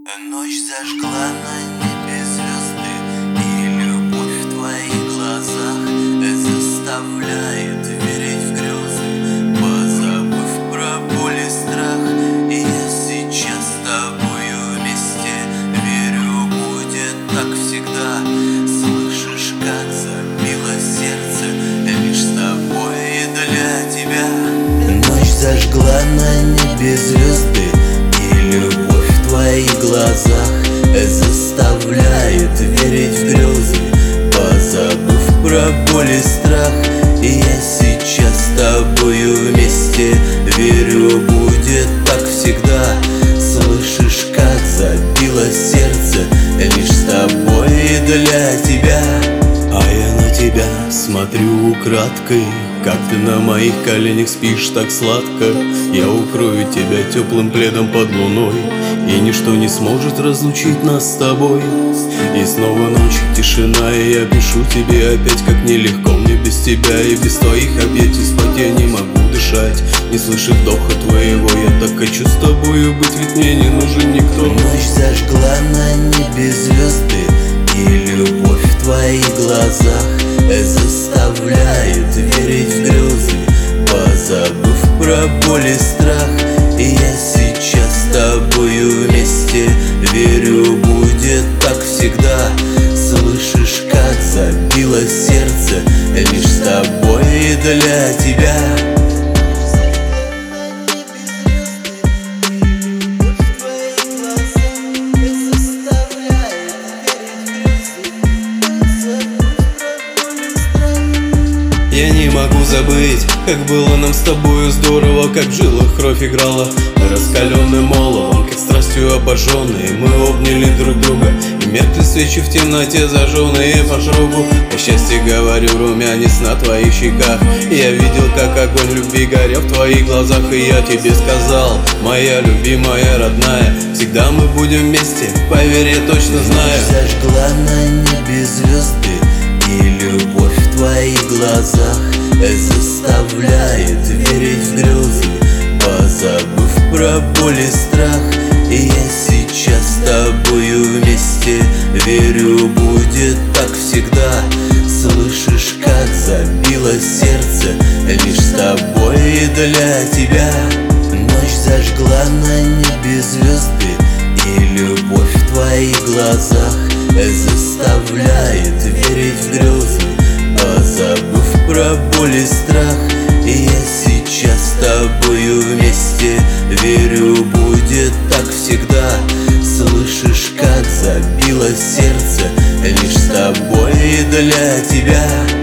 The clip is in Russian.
Ночь зажгла на небе звезды, и любовь в твоих глазах заставляет верить в грезы, позабыв про боль и страх. И я сейчас с тобою вместе, верю, будет так всегда. Слышишь, как забило сердце, лишь с тобой и для тебя. Ночь зажгла на небе звезды, и любовь в твоих глазах заставляет верить в грезы, позабыв про боль и страх. И я сейчас с тобою вместе, верю, будет так всегда. Слышишь, как забило сердце, лишь с тобой и для тебя. А я на тебя смотрю украдкой, как ты на моих коленях спишь так сладко. Я укрою тебя теплым пледом под луной, и ничто не сможет разлучить нас с тобой. И снова ночь, тишина, и я пишу тебе опять, как нелегко мне без тебя. И без твоих объятий спать я не могу дышать, не слыша вдоха твоего. Я так хочу с тобою быть, ведь мне не нужен никто. Ночь зажгла на небе звезды, и любовь в твоих глазах заставляет верить в грезы, позабыв про боль и страх. И я сейчас с тобою вместе, верю, будет так всегда. Слышишь, как забило сердце, лишь с тобой и для тебя. Я не могу забыть, как было нам с тобою здорово, как в жилах кровь играла раскаленным оловом, как страстью обожженные мы обняли друг друга, и меркли свечи в темноте, зажженные по шрубу. По счастью, говорю, румянец на твоих щеках. Я видел, как огонь любви горел в твоих глазах, и я тебе сказал: моя любимая, родная, всегда мы будем вместе, поверь, я точно знаю. Зажгла на небе звезды, и любовь в твоих глазах заставляет верить в грезы, позабыв про боль и страх. И я сейчас с тобою вместе, верю, будет так всегда. Слышишь, как забило сердце, лишь с тобой и для тебя. Ночь зажгла на небе звезды, и любовь в твоих глазах заставляет верить в грезы, позабыв про боль и страх. И я сейчас с тобою вместе, верю, будет так всегда. Слышишь, как забило сердце, лишь с тобой и для тебя.